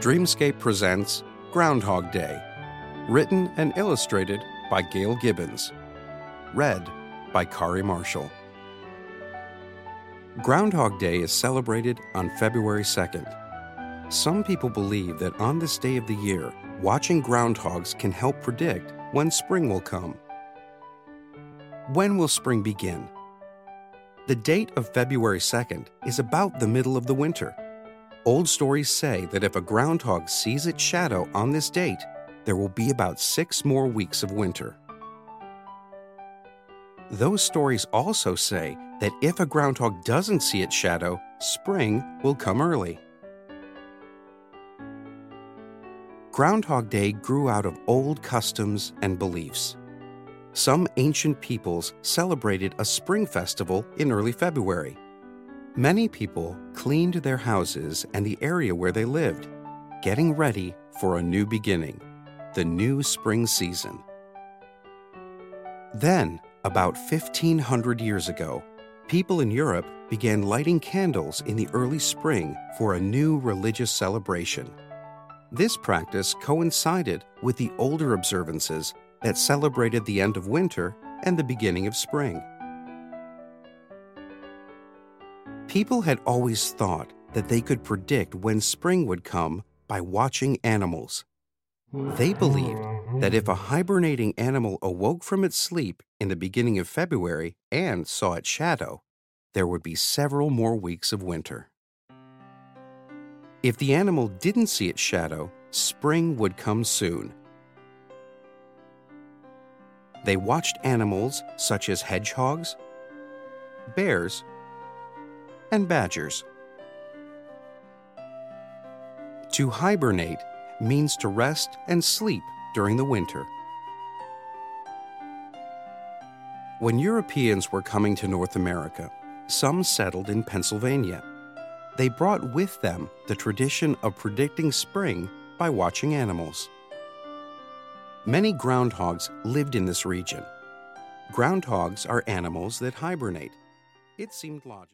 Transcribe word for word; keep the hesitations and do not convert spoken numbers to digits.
Dreamscape presents Groundhog Day, written and illustrated by Gail Gibbons, read by Kari Marshall. Groundhog Day is celebrated on February second. Some people believe that on this day of the year, watching groundhogs can help predict when spring will come. When will spring begin? The date of February second is about the middle of the winter. Old stories say that if a groundhog sees its shadow on this date, there will be about six more weeks of winter. Those stories also say that if a groundhog doesn't see its shadow, spring will come early. Groundhog Day grew out of old customs and beliefs. Some ancient peoples celebrated a spring festival in early February. Many people cleaned their houses and the area where they lived, getting ready for a new beginning, the new spring season. Then, about fifteen hundred years ago, people in Europe began lighting candles in the early spring for a new religious celebration. This practice coincided with the older observances that celebrated the end of winter and the beginning of spring. People had always thought that they could predict when spring would come by watching animals. They believed that if a hibernating animal awoke from its sleep in the beginning of February and saw its shadow, there would be several more weeks of winter. If the animal didn't see its shadow, spring would come soon. They watched animals such as hedgehogs, bears, and badgers. To hibernate means to rest and sleep during the winter. When Europeans were coming to North America, some settled in Pennsylvania. They brought with them the tradition of predicting spring by watching animals. Many groundhogs lived in this region. Groundhogs are animals that hibernate. It seemed logical.